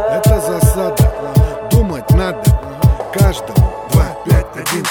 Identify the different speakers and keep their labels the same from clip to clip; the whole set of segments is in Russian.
Speaker 1: Это засада, думать надо. Каждому 2, 5, 1,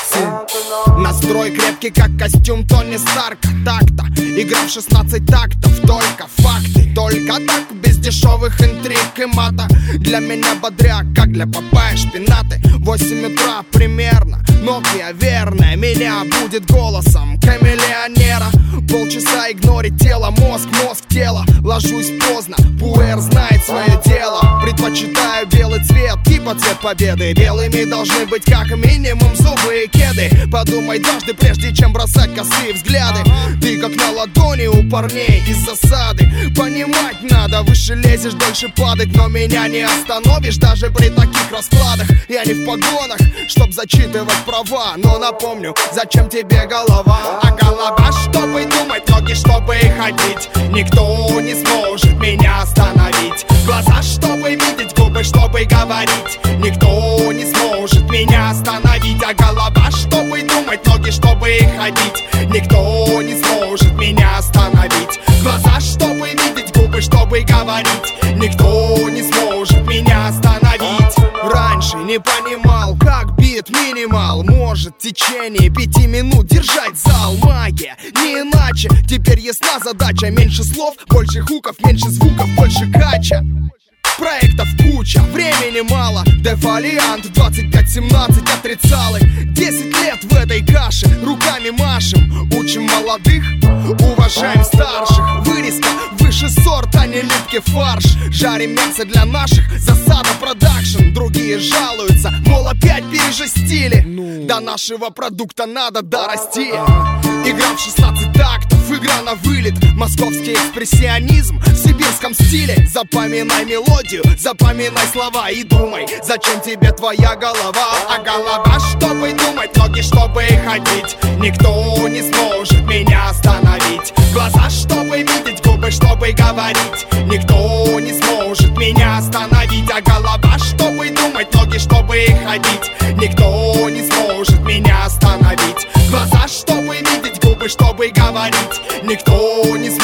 Speaker 1: 7.
Speaker 2: Настрой крепкий, как костюм Тони Старка. Так-то, игра в 16 тактов. Только факты, только так, без дешевых интриг и мата. Для меня бодряк, как для Папайи шпинаты. 8 утра примерно, Nokia верная меня будет голосом камелеонера. Полчаса игнорить тело, мозг, тело. Ложусь поздно, пуэр знает свое дело. Предпочитаю белый цвет, типа цвет победы. Белыми должны быть как минимум зубы и кеды. Подумай дважды, прежде чем бросать косые взгляды. Ты как на ладони у парней из засады. Понимать надо, выше лезешь, дольше падать. Но меня не остановишь даже при таких раскладах. Я не в погонах, чтоб зачитывать права. Но напомню, зачем тебе голова? А голова, чтобы думать, ноги, чтобы ходить. Никто не сможет меня остановить. Глаза, чтобы видеть, губы, чтобы говорить. Никто не сможет меня остановить. А голова, чтобы думать, ноги, чтобы ходить. Никто не сможет меня остановить. Глаза, чтобы видеть, губы, чтобы говорить. Никто не сможет меня остановить. Раньше не понимал, как бит минимал может в течение 5 минут держать зал. Магия, не иначе. Теперь ясна задача. Меньше слов, больше хуков, меньше звуков, больше кача. Проектов куча, времени мало. Дефолиант 25-17 отрицалых. 10 лет в этой каше, руками машем. Учим молодых, уважаем старших. Вырезка выше сорт, а не липкий фарш. Жарим мясо для наших, засада продакшн. Другие жалуются, мол, опять пережестили. До нашего продукта надо дорасти. Игра в 16 тактов, игра на вылет. Московский экспрессионизм в сибирском стиле. Запоминай мелодию, запоминай слова и думай, зачем тебе твоя голова? А голова, чтобы думать, ноги, чтобы ходить. Никто не сможет меня остановить. Глаза, чтобы видеть, губы, чтобы говорить. Никто не сможет меня остановить. А голова, чтобы думать, ноги, чтобы ходить. Никто не сможет меня остановить. Глаза, чтобы видеть, губы, чтобы говорить. Никто не сможет